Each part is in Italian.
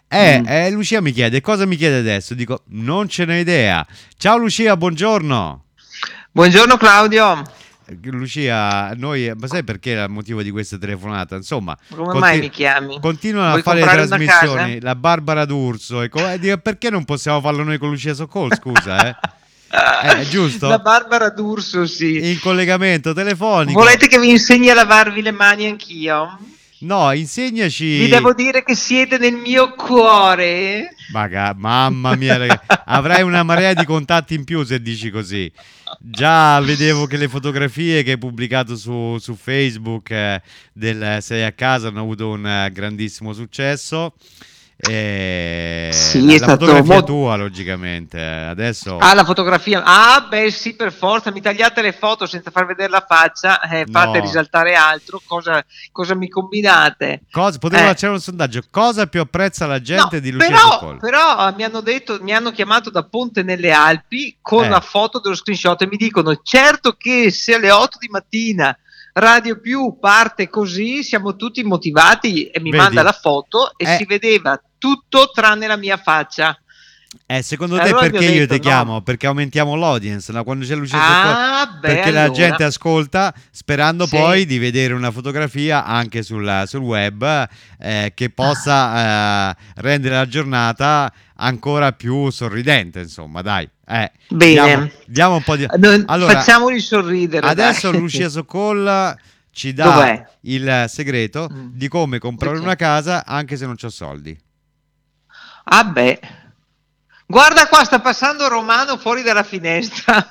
Lucia mi chiede, cosa mi chiede adesso? Dico, non ce n'ho idea. Ciao Lucia, buongiorno. Buongiorno Claudio, Lucia, noi, ma sai perché era il motivo di questa telefonata? Insomma, come mai mi chiami? continuano a Vuoi fare le comprare una casa? trasmissioni, la Barbara D'Urso, dico, perché non possiamo farlo noi con Lucia Socol, scusa, eh? È La giusto? Barbara D'Urso, sì. In collegamento telefonico. Volete che vi insegni a lavarvi le mani anch'io? No, Vi insegnaci. devo dire che siete nel mio cuore. Mamma mia, avrai una marea di contatti in più se dici così. Già vedevo che le fotografie che hai pubblicato su Facebook del Sei a casa hanno avuto un grandissimo successo. Sì, è La stato fotografia molto. tua, logicamente. Adesso Ah, la fotografia. Ah, beh, sì, per forza. Mi tagliate le foto senza far vedere la faccia, fate no. risaltare altro. Cosa mi combinate? Potremmo lanciare un sondaggio. Cosa più apprezza la No, gente di Lucia però, Soccol? però mi hanno detto, mi hanno chiamato da Ponte nelle Alpi con la Eh, foto dello screenshot e mi dicono: certo che se alle 8 di mattina Radio Più parte così, siamo tutti motivati. E mi manda vedi? la foto e Eh, si vedeva tutto tranne la mia faccia. Secondo E te allora gli ho perché io detto: ti chiamo? no. Perché aumentiamo l'audience, no? Quando c'è Lucia Soccorso, Ah, beh, perché la gente allora. ascolta sperando poi Sì. di vedere una fotografia anche sul web che possa rendere la giornata ancora più sorridente, insomma, dai. Bene. Diamo un po' di... Allora, Facciamoli sorridere, dai. adesso Lucia Socol ci dà Dov'è? il segreto Mm. di come Di comprare che? una casa anche se non c'ho soldi. Ah, beh. Guarda qua, sta passando Romano fuori dalla finestra.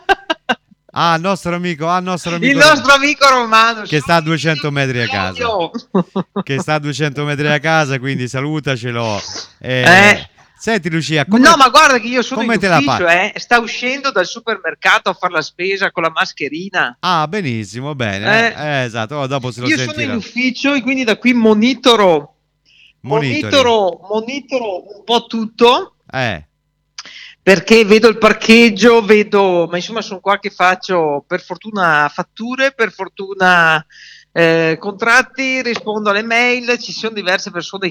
Il nostro Il amico nostro amico Romano. che sta a 200 metri a casa. Claudio. Che sta a 200 metri a casa, quindi salutacelo. Eh, Senti Lucia, no, ma guarda che io sono in come te la ufficio, pa? sta uscendo dal supermercato a fare la spesa con la mascherina. Ah, benissimo, bene. Eh, Esatto, dopo se lo io sono in sentirà. ufficio e quindi da qui monitoro, Monitori. monitoro un po' tutto Eh, perché vedo il parcheggio, vedo, ma insomma sono qua che faccio per fortuna fatture, per fortuna contratti, rispondo alle mail, ci sono diverse persone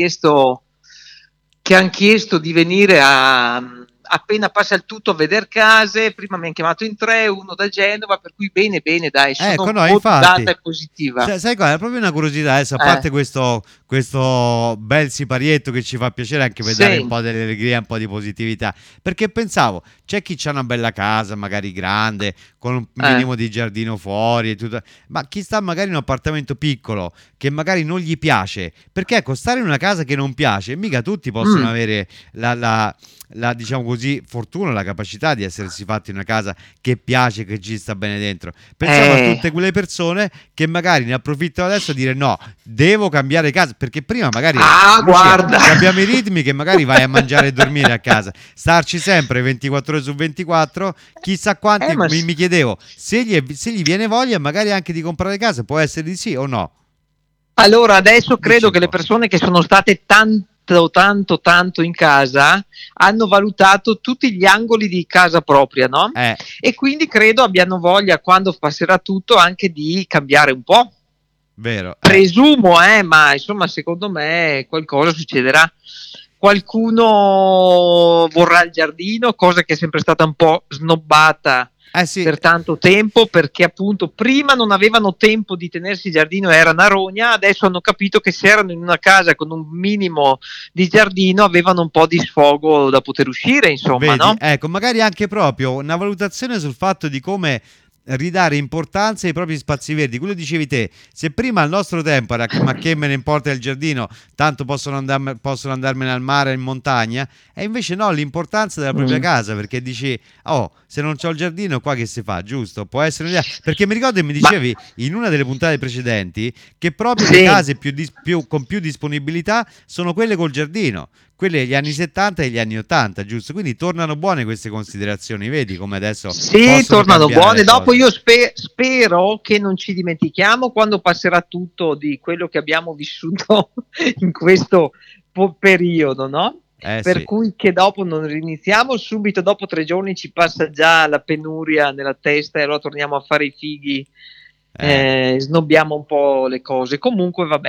che hanno chiesto di venire appena passa il tutto a vedere case, prima mi hanno chiamato in tre, uno da Genova, per cui bene, bene, dai, ecco, sono no, motivata infatti. e positiva. Sai cosa? È proprio una curiosità adesso, a Eh, parte questo bel siparietto che ci fa piacere anche per dare un sì, po' di allegria, un po' di positività, perché pensavo, c'è chi ha una bella casa, magari grande, con un eh, minimo di giardino fuori e tutto, ma chi sta magari in un appartamento piccolo, che magari non gli piace, perché ecco, stare in una casa che non piace, mica tutti possono mm, avere diciamo così, fortuna, la capacità di essersi fatti una casa che piace, che ci sta bene dentro. Pensiamo a eh, tutte quelle persone che magari ne approfittano adesso a dire no, devo cambiare casa, perché prima magari, Lucia, guarda. abbiamo i ritmi che magari vai a mangiare e dormire a casa, starci sempre 24 ore su 24, chissà quanti, Ma mi chiedevo, se gli viene voglia magari anche di comprare casa, può essere di sì o no? allora adesso Dici credo un che le po'. persone che sono state tanto in casa hanno valutato tutti gli angoli di casa propria, no? Eh, E quindi credo abbiano voglia, quando passerà tutto, anche di cambiare un po'. vero, Presumo, ma insomma, secondo me qualcosa succederà. Qualcuno vorrà il giardino, cosa che è sempre stata un po' snobbata sì. per tanto tempo, perché appunto prima non avevano tempo di tenersi il giardino, era una rogna, adesso hanno capito che se erano in una casa con un minimo di giardino avevano un po' di sfogo da poter uscire, insomma, Vedi, no? ecco, magari anche proprio una valutazione sul fatto di come ridare importanza ai propri spazi verdi. Quello dicevi te, se prima al nostro tempo era che ma che me ne importa il giardino, tanto possono andarmene al mare, in montagna, e invece no, l'importanza della propria Mm. casa, perché dici, oh, se non c'ho il giardino qua che si fa, giusto? Può essere un'idea, perché mi ricordo che mi Ma dicevi in una delle puntate precedenti che proprio le sì. case con più disponibilità sono quelle col giardino, quelle degli anni 70 e gli anni 80, giusto? Quindi tornano buone queste considerazioni, vedi come adesso Sì, possono tornano cambiare buone. le Dopo cose. io spero che non ci dimentichiamo quando passerà tutto di quello che abbiamo vissuto in questo periodo, no? Eh Per sì, cui che dopo non riniziamo, subito dopo 3 giorni ci passa già la penuria nella testa e allora torniamo a fare i fighi, eh. snobbiamo un po' le cose. Comunque vabbè.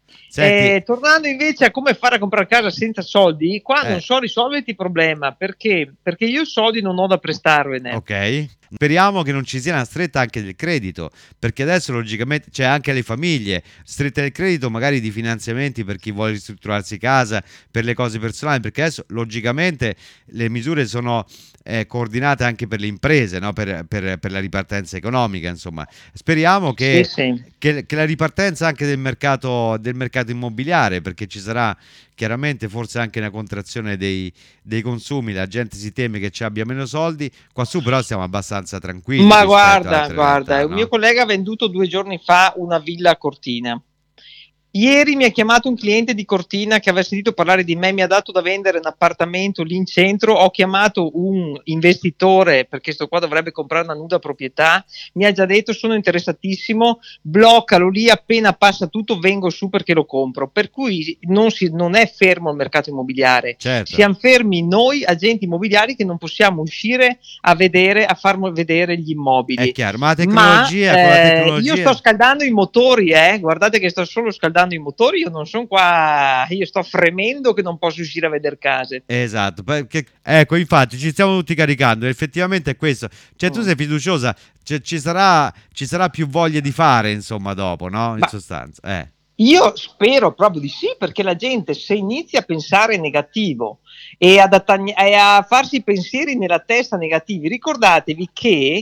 Senti, Tornando invece a come fare a comprare casa senza soldi, qua eh, non so risolverti il problema, perché io soldi non ho da prestarvene. ok. Speriamo che non ci sia una stretta anche del credito, perché adesso logicamente c'è anche le famiglie, stretta del credito magari di finanziamenti per chi vuole ristrutturarsi casa, per le cose personali, perché adesso logicamente le misure sono coordinate anche per le imprese, no? Per la ripartenza economica, insomma. Speriamo Sì, che, sì. che la ripartenza anche del mercato immobiliare, perché ci sarà chiaramente forse anche una contrazione dei consumi, la gente si teme che ci abbia meno soldi, qua su però siamo abbastanza tranquilli Ma rispetto ad guarda, altre guarda, realtà, un mio no? collega ha venduto 2 giorni fa una villa a Cortina. Ieri mi ha chiamato un cliente di Cortina che aveva sentito parlare di me, mi ha dato da vendere un appartamento lì in centro, ho chiamato un investitore perché sto qua dovrebbe comprare una nuda proprietà, mi ha già detto sono interessatissimo, bloccalo lì, appena passa tutto vengo su perché lo compro, per cui non è fermo il mercato immobiliare, Certo, siamo fermi noi agenti immobiliari che non possiamo uscire a vedere, a far vedere gli è immobili. chiaro, ma Ma con la io sto tecnologia... scaldando i motori, guardate che sto solo scaldando i motori, io non sono qua, io sto fremendo che non posso uscire a vedere case. Esatto, perché ecco, infatti ci stiamo tutti caricando, effettivamente è questo. Cioè tu Mm. sei fiduciosa, ci sarà più voglia di fare, insomma, dopo, no? In Ma sostanza, io spero proprio di sì, perché la gente se inizia a pensare negativo e a farsi pensieri nella testa negativi, ricordatevi che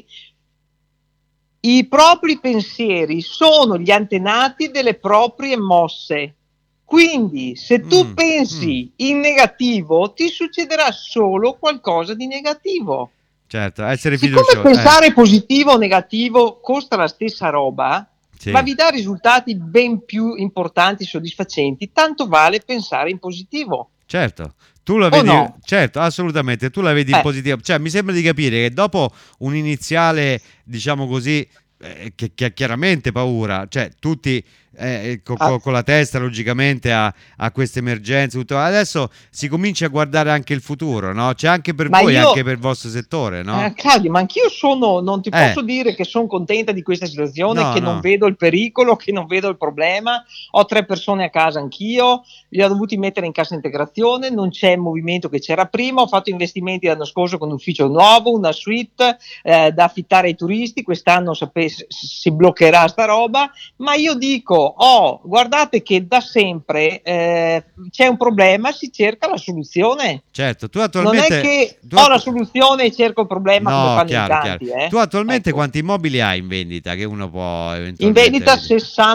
i propri pensieri sono gli antenati delle proprie mosse. Quindi, se tu Mm, mm, pensi in negativo, ti succederà solo qualcosa di negativo. certo, essere Siccome fiducioso, pensare positivo o negativo costa la stessa roba, ma sì. vi dà risultati ben più importanti e soddisfacenti, tanto vale pensare in positivo. Certo, tu la O vedi, no? certo, assolutamente, tu la vedi in Eh, positivo. Cioè, mi sembra di capire che dopo un iniziale, diciamo così, che ha chiaramente paura, cioè tutti ah, con la testa logicamente a queste emergenze, tutto. Adesso si comincia a guardare anche il futuro, no? C'è anche per ma voi, anche io per il vostro settore, no? Claudio, ma anch'io non ti Eh, posso dire che sono contenta di questa situazione, no, che non no. vedo il pericolo, che non vedo il problema. Ho 3 persone a casa anch'io, li ho dovuti mettere in cassa integrazione, non c'è il movimento che c'era prima. Ho fatto investimenti l'anno scorso con un ufficio nuovo, una suite da affittare ai turisti. Quest'anno si bloccherà sta roba. Ma io dico, guardate che da sempre c'è un problema, si cerca la soluzione. Certo, tu Non è attualmente... che tu ho la attu- soluzione e cerco il problema come No, fanno in chiaro, chiaro. tanti, Tu attualmente Ecco. quanti immobili hai in vendita che uno può In eventualmente vendita vedere?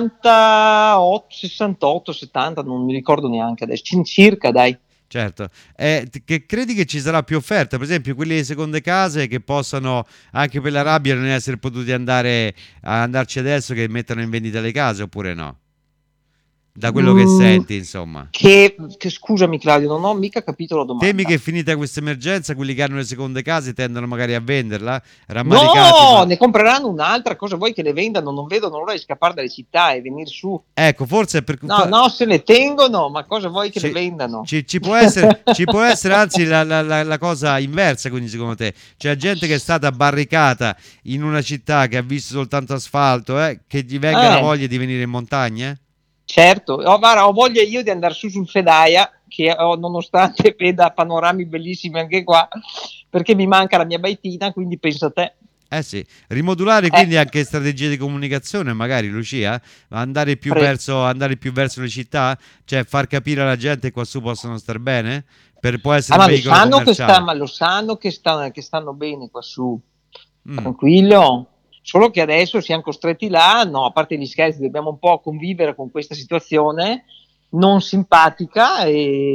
68, 68, 70, non mi ricordo neanche adesso, circa, dai. Certo, che credi che ci sarà più offerta, per esempio quelli di seconde case che possano anche per la rabbia non essere potuti andarci adesso che mettano in vendita le case oppure no? Da quello che Mm, senti, insomma. che scusami Claudio, non ho mica capito la Temi domanda. che finita questa emergenza, quelli che hanno le seconde case tendono magari a venderla, rammaricati, No, ma ne compreranno un'altra, cosa vuoi che le vendano? Non vedono l'ora di scappare dalle città e venire su. ecco, forse è per... No, no, se le tengono, ma cosa vuoi che le Ci, vendano? ci può essere anzi la cosa inversa, quindi secondo te c'è gente che è stata barricata in una città che ha visto soltanto asfalto, che gli venga la Eh. voglia di venire in montagna? Certo, guarda, ho voglia io di andare su sul Fedaia, nonostante veda panorami bellissimi anche qua, perché mi manca la mia baitina, quindi pensa a te. Eh sì, rimodulare Eh, quindi anche strategie di comunicazione, magari Lucia, pre- andare più verso le città, cioè far capire alla gente che qua su possono star bene, può essere un ma lo veicolo sanno commerciale. ma lo sanno che stanno bene qua su, Mm, tranquillo. Solo che adesso siamo costretti là, no, a parte gli scherzi, dobbiamo un po' convivere con questa situazione non simpatica,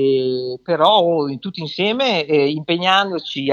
però tutti insieme impegnandoci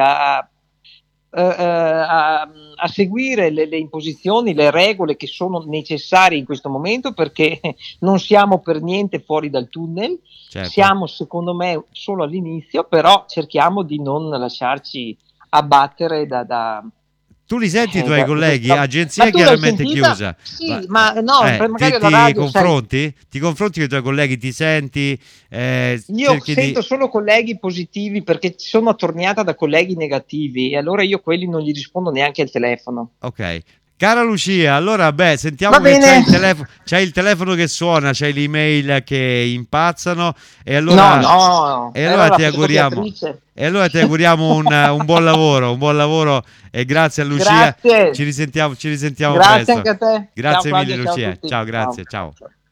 a seguire le imposizioni, le regole che sono necessarie in questo momento perché non siamo per niente fuori dal tunnel, certo. siamo secondo me solo all'inizio, però cerchiamo di non lasciarci abbattere Tu li senti i tuoi da colleghi? questa... Agenzia Ma è tu l'hai chiaramente sentita? chiusa, ma Sì, ma no, magari alla ti radio, sai, confronti? Ti confronti con i tuoi colleghi? Ti senti? io Cerchi di... sento solo colleghi positivi perché sono attorniata da colleghi negativi e allora io quelli non gli rispondo neanche al telefono. Ok. Cara Lucia, allora sentiamo Va che bene. c'hai il telefono che suona, c'hai l'email che impazzano e No, allora, no, e era allora la ti auguriamo, fotocopiatrice. un buon lavoro e grazie a Lucia, Grazie. ci risentiamo Grazie presto. anche a te. Ciao Grazie mille Claudio, ciao a Lucia, tutti. ciao, Ciao. grazie, ciao. Ciao.